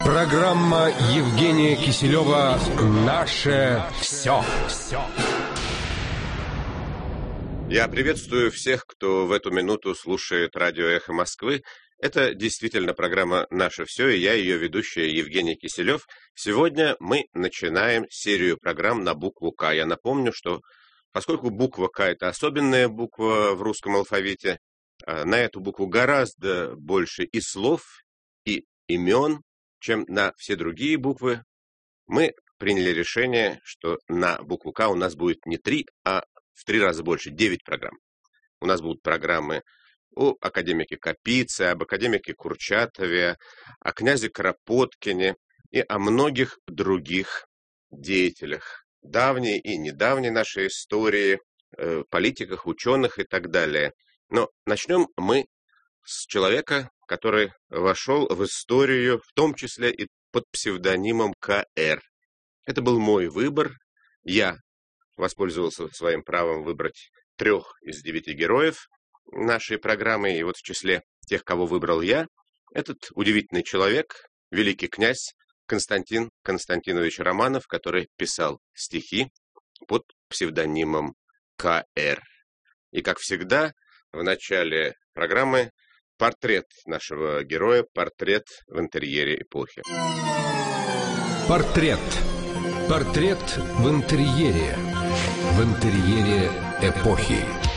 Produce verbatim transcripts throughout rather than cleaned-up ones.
Программа Евгения Киселева «Наше все». Я приветствую всех, кто в эту минуту слушает радио «Эхо Москвы». Это действительно программа «Наше все», и я, ее ведущая Евгений Киселев. Сегодня мы начинаем серию программ на букву «К». Я напомню, что поскольку буква «К» — это особенная буква в русском алфавите, на эту букву гораздо больше и слов, и имен, чем на все другие буквы, мы приняли решение, что на букву «К» у нас будет не три, а в три раза больше, девять программ. У нас будут программы о академике Капице, об академике Курчатове, о князе Кропоткине и о многих других деятелях давней и недавней нашей истории, э, политиках, ученых и так далее. Но начнем мы с человека, который вошел в историю, в том числе и под псевдонимом К Р. Это был мой выбор. Я воспользовался своим правом выбрать трех из девяти героев нашей программы. И вот в числе тех, кого выбрал я, этот удивительный человек, великий князь Константин Константинович Романов, который писал стихи под псевдонимом К Р. И, как всегда, в начале программы портрет нашего героя, портрет в интерьере эпохи. Портрет. Портрет в интерьере. В интерьере эпохи.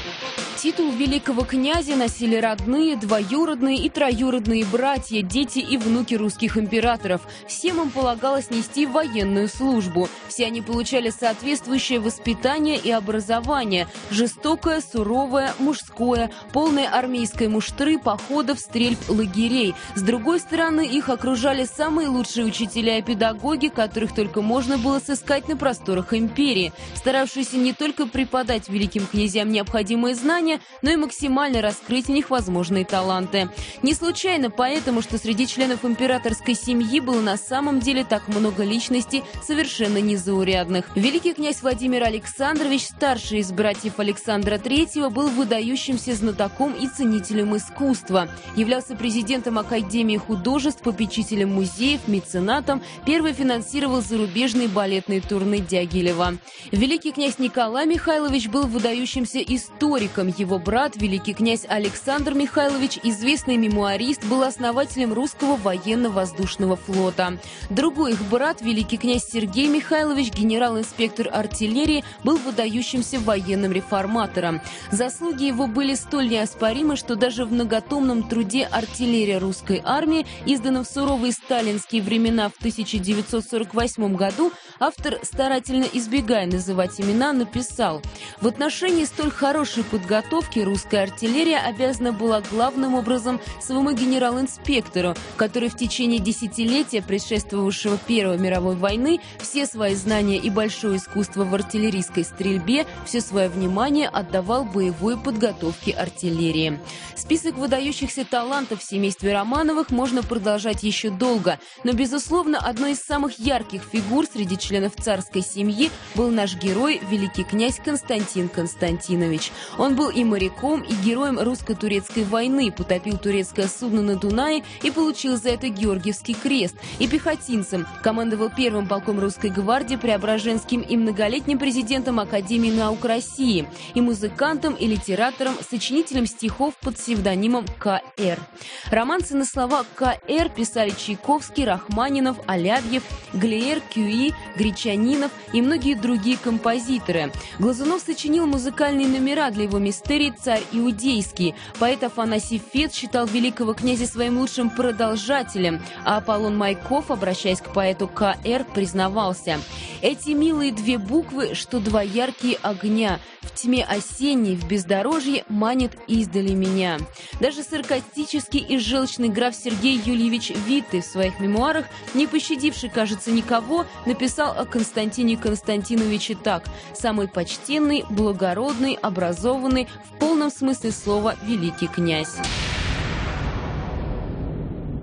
Титул великого князя носили родные, двоюродные и троюродные братья, дети и внуки русских императоров. Всем им полагалось нести военную службу. Все они получали соответствующее воспитание и образование. Жестокое, суровое, мужское, полное армейской муштры, походов, стрельб, лагерей. С другой стороны, их окружали самые лучшие учителя и педагоги, которых только можно было сыскать на просторах империи, старавшиеся не только преподать великим князьям необходимые знания, но и максимально раскрыть в них возможные таланты. Не случайно поэтому, что среди членов императорской семьи было на самом деле так много личностей совершенно незаурядных. Великий князь Владимир Александрович, старший из братьев Александра Третьего, был выдающимся знатоком и ценителем искусства. Являлся президентом Академии художеств, попечителем музеев, меценатом, первый финансировал зарубежные балетные турне Дягилева. Великий князь Николай Михайлович был выдающимся историком. Его брат, великий князь Александр Михайлович, известный мемуарист, был основателем русского военно-воздушного флота. Другой их брат, великий князь Сергей Михайлович, генерал-инспектор артиллерии, был выдающимся военным реформатором. Заслуги его были столь неоспоримы, что даже в многотомном труде «Артиллерия русской армии», изданном в суровые сталинские времена в тысяча девятьсот сорок восьмом году, автор, старательно избегая называть имена, написал: «В отношении столь хорошей подготовки русская артиллерия обязана была главным образом своему генерал-инспектору, который в течение десятилетия, предшествовавшего Первой мировой войны, все свои знания и большое искусство в артиллерийской стрельбе, все свое внимание отдавал боевой подготовке артиллерии». Список выдающихся талантов в семействе Романовых можно продолжать еще долго, но, безусловно, одной из самых ярких фигур среди членов царской семьи был наш герой, великий князь Константин Константинович. Он был и моряком, и героем русско-турецкой войны, потопил турецкое судно на Дунае и получил за это Георгиевский крест, и пехотинцем, командовал первым полком русской гвардии, Преображенским и многолетним президентом Академии наук России, и музыкантом, и литератором, сочинителем стихов под псевдонимом К Р. Романсы на слова К Р писали Чайковский, Рахманинов, Алябьев, Глиер, Кюи, Гречанинов и многие другие композиторы. Глазунов сочинил музыкальные номера для его мистерий «Царь Иудейский». Поэт Афанасий Фет считал великого князя своим лучшим продолжателем, а Аполлон Майков, обращаясь к поэту К Р, признавался: «Эти милые две буквы, что два яркие огня, в тьме осенней, в бездорожье манит издали меня». Даже саркастический и желчный граф Сергей Юльевич Витте в своих мемуарах, не пощадивший, кажется, никого, написал о Константине Константиновиче так: «Самый почтенный, благородный, образованный, в полном смысле слова великий князь».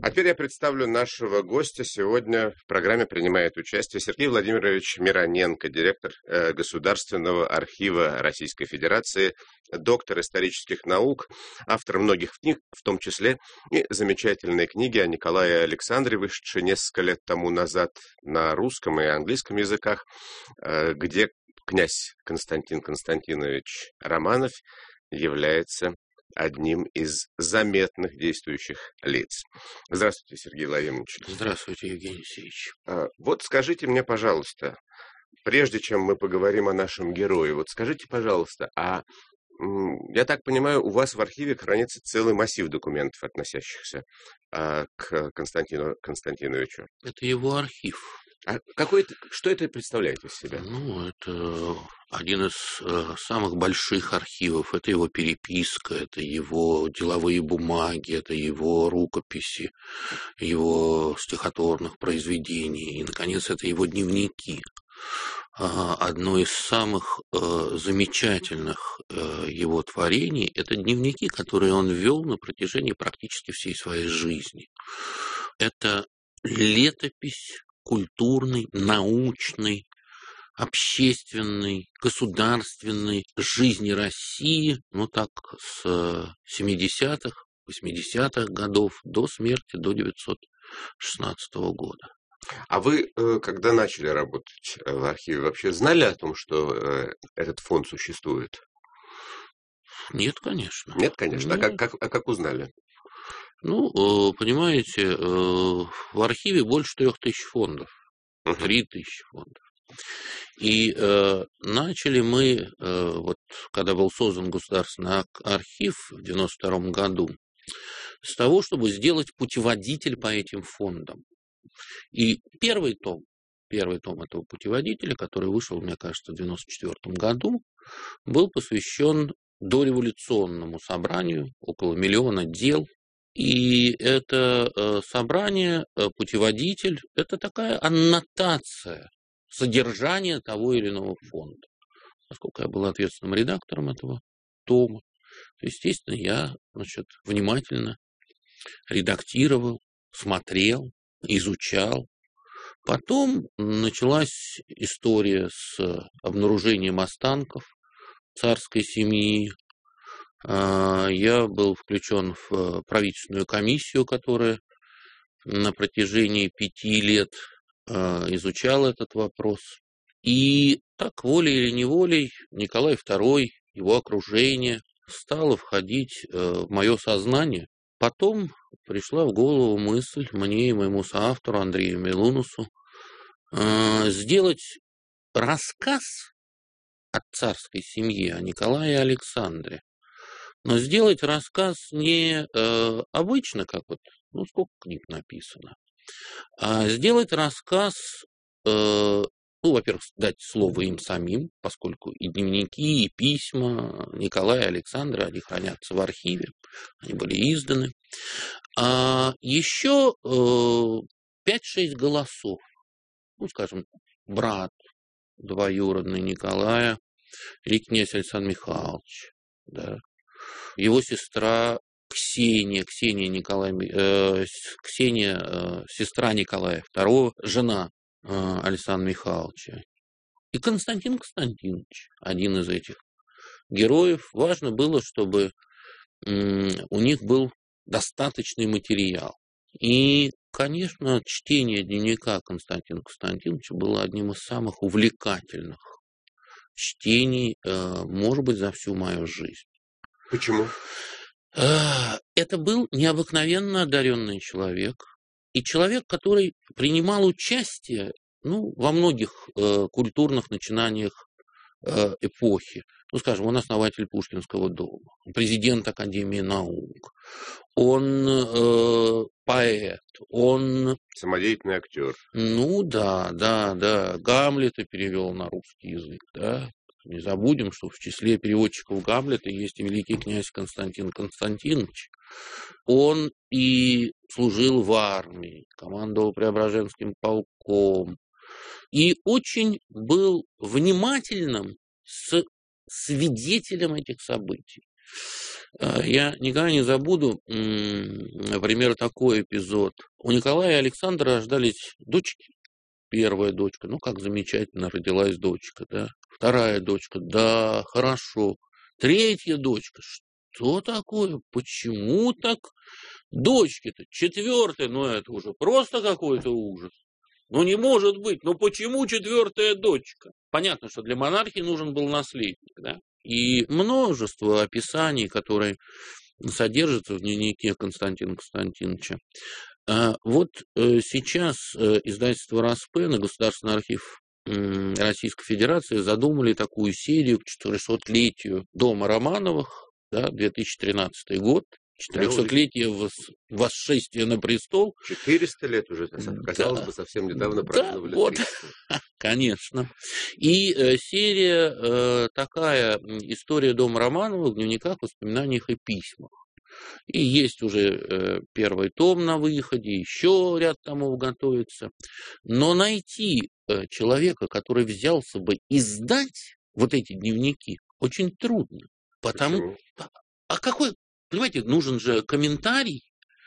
А теперь я представлю нашего гостя. Сегодня в программе принимает участие Сергей Владимирович Мироненко, директор э, Государственного архива Российской Федерации, доктор исторических наук, автор многих книг, в том числе и замечательной книги о Николае Александре, вышедшей несколько лет тому назад на русском и английском языках, э, где князь Константин Константинович Романов является одним из заметных действующих лиц. Здравствуйте, Сергей Владимирович. Здравствуйте, Евгений Алексеевич. А, вот скажите мне, пожалуйста, прежде чем мы поговорим о нашем герое, вот скажите, пожалуйста, а я так понимаю, у вас в архиве хранится целый массив документов, относящихся а, к Константину Константиновичу. Это его архив. А какой это, что это представляет из себя? Ну, это один из э, самых больших архивов. Это его переписка, это его деловые бумаги, это его рукописи, его стихотворных произведений. И, наконец, это его дневники. Одно из самых э, замечательных э, его творений – это дневники, которые он вел на протяжении практически всей своей жизни. Это летопись культурной, научной, общественной, государственной жизни России, ну так, с семидесятых, восьмидесятых годов до смерти, до девятьсот шестнадцатого года. А вы, когда начали работать в архиве, вообще знали о том, что этот фонд существует? Нет, конечно. Нет, конечно. Ну, а, как, как, а как узнали? Ну, понимаете, в архиве больше трех тысяч фондов. Три тысячи фондов. И э, начали мы, э, вот когда был создан государственный архив в девяносто втором году, с того, чтобы сделать путеводитель по этим фондам. И первый том, первый том этого путеводителя, который вышел, мне кажется, в девяносто четвёртом году, был посвящен дореволюционному собранию, около миллиона дел. И это э, собрание, э, путеводитель, это такая аннотация содержания того или иного фонда. Поскольку я был ответственным редактором этого тома, то, естественно, я, значит, внимательно редактировал, смотрел, изучал. Потом началась история с обнаружением останков царской семьи. Я был включен в правительственную комиссию, которая на протяжении пяти лет изучала этот вопрос. И так, волей или неволей, Николай второй, его окружение стало входить в мое сознание. Потом пришла в голову мысль мне и моему соавтору Андрею Милунусу сделать рассказ о царской семье, о Николае и Александре. Но сделать рассказ не э, обычно, как вот, ну, сколько книг написано, а сделать рассказ, э, ну, во-первых, дать слово им самим, поскольку и дневники, и письма Николая и Александра, они хранятся в архиве, они были изданы. А еще э, пять-шесть голосов, ну, скажем, брат двоюродный Николая или князь Александр Михайлович, да, его сестра Ксения, Ксения, Николая, э, Ксения э, сестра Николая второго, жена э, Александра Михайловича. И Константин Константинович, один из этих героев. Важно было, чтобы э, у них был достаточный материал. И, конечно, чтение дневника Константина Константиновича было одним из самых увлекательных чтений, э, может быть, за всю мою жизнь. Почему? Это был необыкновенно одаренный человек. И человек, который принимал участие, ну, во многих э, культурных начинаниях э, эпохи. Ну, скажем, он основатель Пушкинского дома, президент Академии наук, он э, поэт, он... Самодеятельный актер. Ну, да, да, да. Гамлета перевел на русский язык, да. Не забудем, что в числе переводчиков Гамлета есть и великий князь Константин Константинович. Он и служил в армии, командовал Преображенским полком, и очень был внимательным с свидетелем этих событий. Я никогда не забуду, например, такой эпизод. У Николая и Александра рождались дочки. Первая дочка, ну как замечательно родилась дочка, да. Вторая дочка, да, хорошо. Третья дочка, что такое? Почему так? Дочки-то, четвертая, ну это уже просто какой-то ужас. Ну не может быть, ну почему четвертая дочка? Понятно, что для монархии нужен был наследник, да. И множество описаний, которые содержатся в дневнике Константина Константиновича. Вот сейчас издательство Распена, Государственный архив Российской Федерации задумали такую серию к четырехсотлетию дома Романовых, да, две тысячи тринадцатый год, четырехсотлетие вос, восшествия на престол. четыреста лет уже, казалось да. бы, совсем недавно праздновали. Да, вот. Конечно. И э, серия э, такая, история дома Романовых в дневниках, воспоминаниях и письмах. И есть уже э, первый том на выходе, еще ряд томов готовится. Но найти э, человека, который взялся бы издать вот эти дневники, очень трудно. Потому... А, а какой... Понимаете, нужен же комментарий.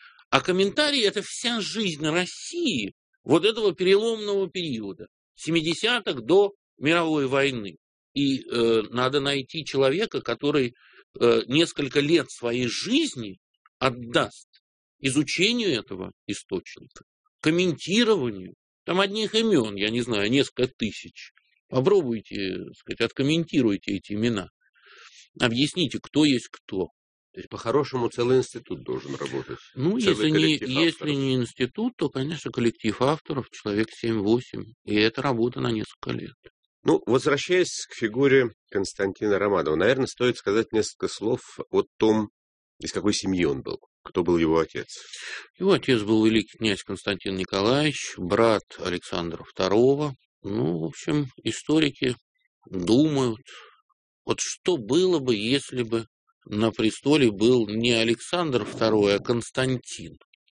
А комментарий – это вся жизнь России вот этого переломного периода. семидесятых до мировой войны. И э, надо найти человека, который э, несколько лет своей жизни отдаст изучению этого источника, комментированию. Там одних имен, я не знаю, несколько тысяч. Попробуйте, так сказать, откомментируйте эти имена. Объясните, кто есть кто. То есть, по-хорошему, целый институт должен работать. Ну, если не, если не институт, то, конечно, коллектив авторов, человек семь-восемь. И это работа на несколько лет. Ну, возвращаясь к фигуре Константина Романова, наверное, стоит сказать несколько слов о том, из какой семьи он был. Кто был его отец? Его отец был великий князь Константин Николаевич, брат Александра второго. Ну, в общем, историки думают, вот что было бы, если бы на престоле был не Александр второй, а Константин.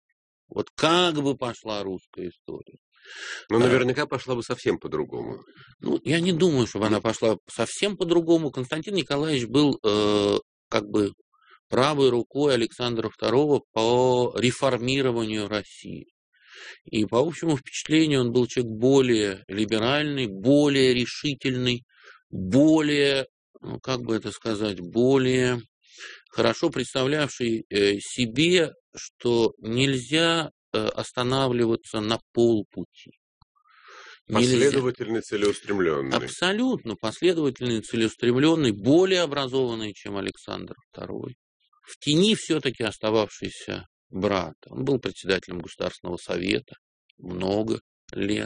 Вот как бы пошла русская история. Ну, наверняка пошла бы совсем по-другому. Ну, я не думаю, чтобы она пошла совсем по-другому. Константин Николаевич был э, как бы правой рукой Александра второго по реформированию России. И по общему впечатлению он был человек более либеральный, более решительный, более, ну, как бы это сказать, более хорошо представлявший э, себе, что нельзя э, останавливаться на полпути. Последовательный, нельзя. Целеустремленный. Абсолютно последовательный, целеустремленный, более образованный, чем Александр второй. В тени все-таки остававшийся брат. Он был председателем Государственного совета много лет.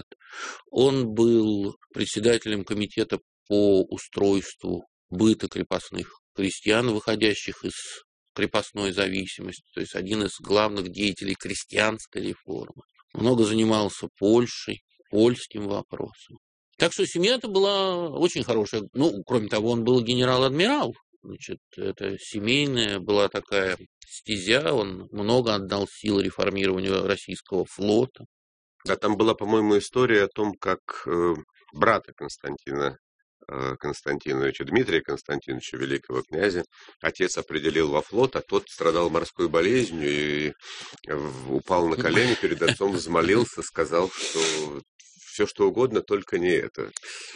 Он был председателем комитета по устройству быта крепостных крестьян, выходящих из крепостной зависимости, то есть один из главных деятелей крестьянской реформы. Много занимался Польшей, польским вопросом. Так что семья-то была очень хорошая. Ну, кроме того, он был генерал-адмирал. Значит, это семейная была такая стезя. Он много отдал сил реформированию российского флота. Да, там была, по-моему, история о том, как э, брата Константина Константиновича, Дмитрия Константиновича, великого князя, отец определил во флот, а тот страдал морской болезнью и упал на колени перед отцом, взмолился, сказал, что все что угодно, только не это.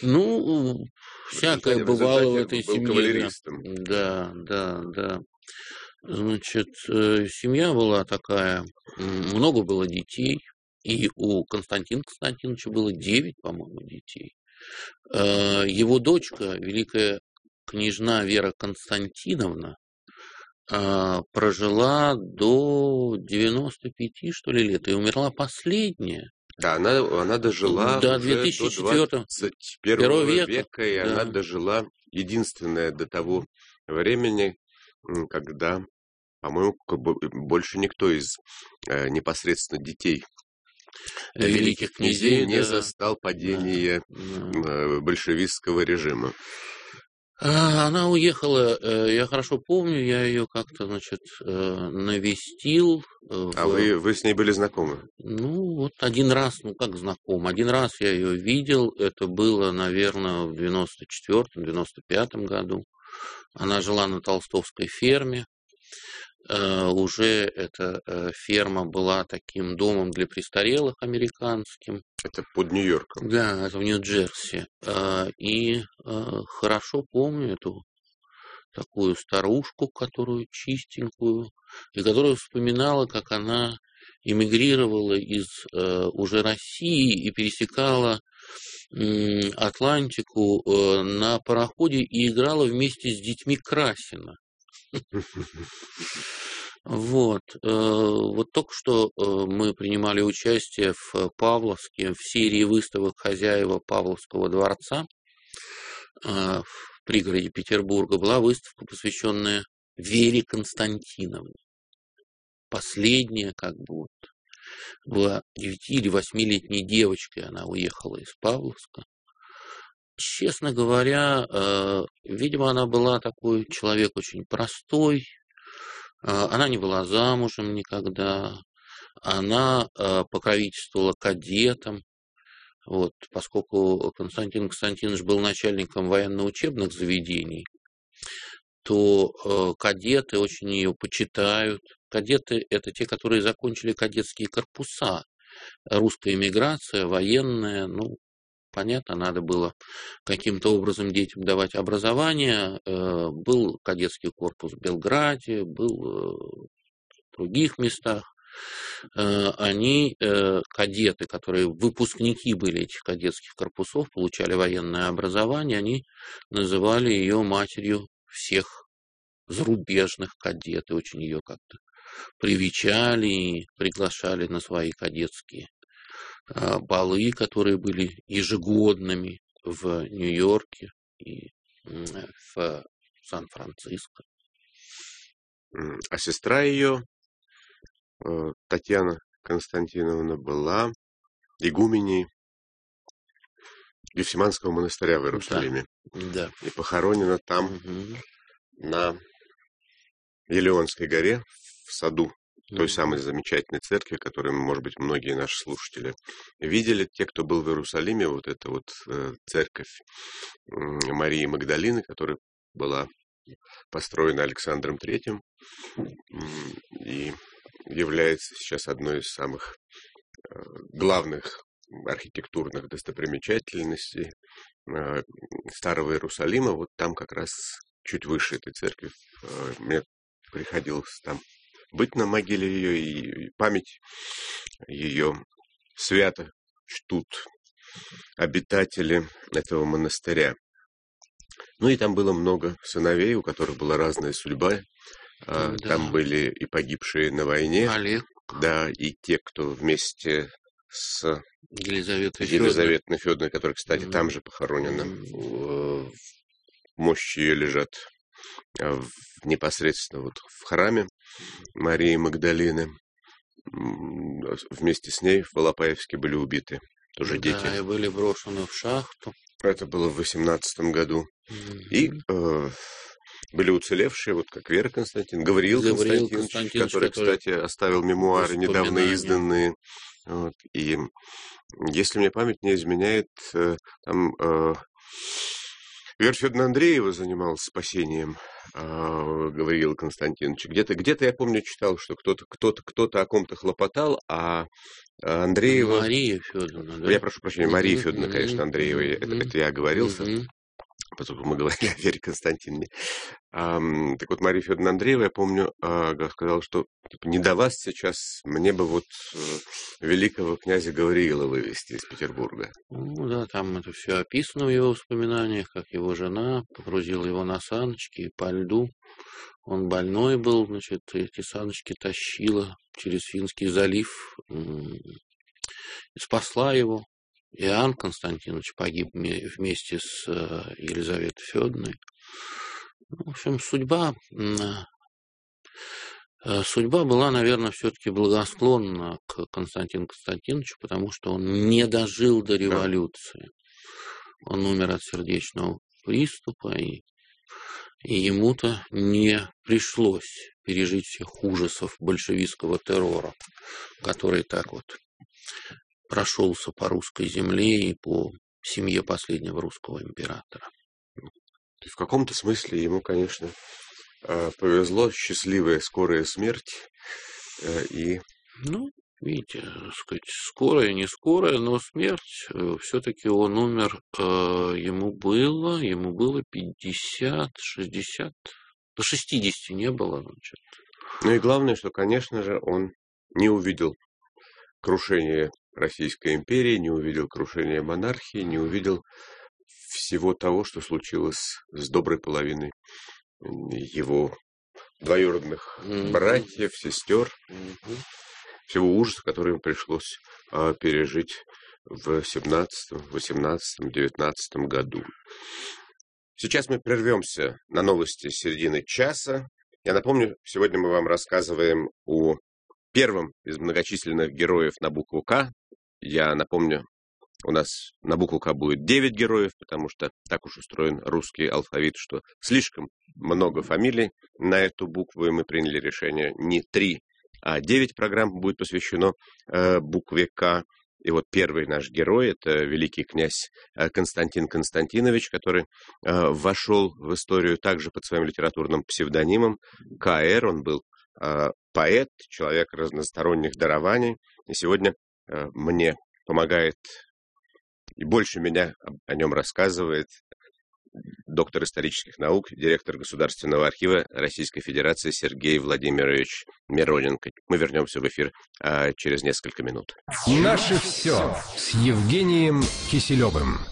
Ну, всякое бывало в этой был семье. Кавалеристом. Да, да, да. Значит, семья была такая, много было детей, и у Константина Константиновича было девять, по-моему, детей. Его дочка, великая княжна Вера Константиновна, прожила до девяноста пяти, что ли, лет, и умерла последняя. Да, она, она дожила до уже две тысячи четвёртого, до двадцать первого века, века, и да. Она дожила единственное до того времени, когда, по-моему, больше никто из э, непосредственно детей великих князей не да. застал падения да. большевистского режима. Она уехала, я хорошо помню, я ее как-то, значит, навестил. А в... вы, вы с ней были знакомы? Ну, вот один раз, ну как знаком, один раз я ее видел, это было, наверное, в девяносто четвёртом — девяносто пятом году. Она жила на Толстовской ферме. Уже эта ферма была таким домом для престарелых американским. Это под Нью-Йорком. Да, это в Нью-Джерси. И хорошо помню эту такую старушку, которую чистенькую, и которая вспоминала, как она эмигрировала из уже России и пересекала Атлантику на пароходе и играла вместе с детьми Красина. Вот. Вот только что мы принимали участие в Павловске, в серии выставок «Хозяева Павловского дворца» в пригороде Петербурга. Была выставка, посвященная Вере Константиновне. Последняя, как бы вот, была девяти- или восьмилетней девочкой, она уехала из Павловска. Честно говоря, видимо, она была такой человек очень простой. Она не была замужем никогда. Она покровительствовала кадетам. Вот, поскольку Константин Константинович был начальником военно-учебных заведений, то кадеты очень ее почитают. Кадеты – это те, которые закончили кадетские корпуса. Русская эмиграция, военная, ну, понятно, надо было каким-то образом детям давать образование. Был кадетский корпус в Белграде, был в других местах. Они, кадеты, которые выпускники были этих кадетских корпусов, получали военное образование, они называли ее матерью всех зарубежных кадет, и очень ее как-то привечали и приглашали на свои кадетские балы, которые были ежегодными в Нью-Йорке и в Сан-Франциско. А сестра ее, Татьяна Константиновна, была игуменей Гефсиманского монастыря в Иерусалиме. Да, да. И похоронена там, угу. на Елеонской горе, в саду той самой замечательной церкви, которую, может быть, многие наши слушатели видели. Те, кто был в Иерусалиме, вот эта вот э, церковь э, Марии Магдалины, которая была построена Александром Третьим э, и является сейчас одной из самых э, главных архитектурных достопримечательностей э, Старого Иерусалима. Вот там как раз чуть выше этой церкви э, мне приходилось там быть на могиле ее, и память ее свято чтут обитатели этого монастыря. Ну и там было много сыновей, у которых была разная судьба. Да. Там были и погибшие на войне, Олег. Да, и те, кто вместе с Елизаветой Елизаветой Федоровной, которая, кстати, mm-hmm. там же похоронена. Mm-hmm. Мощи ее лежат в, непосредственно вот в храме Марии Магдалины. Вместе с ней в Волопаевске были убиты тоже да, дети. Да, и были брошены в шахту. Это было в восемнадцатом году. Mm-hmm. И э, были уцелевшие, вот как Вера Константин, Гавриил, Гавриил Константинович, Константинович, который, который, кстати, оставил мемуары, недавно изданные. Вот, и если мне память не изменяет, там э, Вера Федоровна Андреева занималась спасением э, Гавриила Константиновича. Где-то, где-то я помню, читал, что кто-то, кто-то, кто-то о ком-то хлопотал, а Андреева... Мария Федоровна, да? Я прошу прощения, Мария Mm-hmm. Федоровна, конечно, Андреева. Mm-hmm. Это, это я оговорился. Mm-hmm. Поскольку мы говорили о Вере Константиновне. А, так вот, Мария Федоровна Андреева, я помню, а, сказала, что типа, не до вас сейчас, мне бы вот великого князя Гавриила вывести из Петербурга. Ну да, там это все описано в его воспоминаниях, как его жена погрузила его на саночки по льду. Он больной был, значит, эти саночки тащила через Финский залив и спасла его. Иоанн Константинович погиб вместе с Елизаветой Федоровной. В общем, судьба, судьба была, наверное, все-таки благосклонна к Константину Константиновичу, потому что он не дожил до революции. Он умер от сердечного приступа, и, и ему-то не пришлось пережить всех ужасов большевистского террора, который так вот прошелся по русской земле и по семье последнего русского императора. И в каком-то смысле ему, конечно, повезло, счастливая скорая смерть. И... Ну, видите, так сказать, скорая, не скорая, но смерть, все-таки он умер, ему было, ему было пятьдесят, шестьдесят, до шестидесяти не было, значит. Ну и главное, что, конечно же, он не увидел крушения Российской империи, не увидел крушения монархии, не увидел всего того, что случилось с доброй половиной его двоюродных mm-hmm. братьев, сестер, mm-hmm. всего ужаса, который ему пришлось а, пережить в семнадцатом, восемнадцатом, девятнадцатом году. Сейчас мы прервемся на новости середины часа. Я напомню, сегодня мы вам рассказываем о первом из многочисленных героев на букву «К». Я напомню, у нас на букву «К» будет девять героев, потому что так уж устроен русский алфавит, что слишком много фамилий на эту букву, и мы приняли решение не три, а девять программ будет посвящено э, букве «К». И вот первый наш герой – это великий князь Константин Константинович, который э, вошел в историю также под своим литературным псевдонимом Ка Эр. Он был э, поэт, человек разносторонних дарований. И сегодня э, мне помогает и больше меня о нем рассказывает доктор исторических наук, директор Государственного архива Российской Федерации Сергей Владимирович Мироненко. Мы вернемся в эфир а, через несколько минут. Наше все с Евгением Киселевым.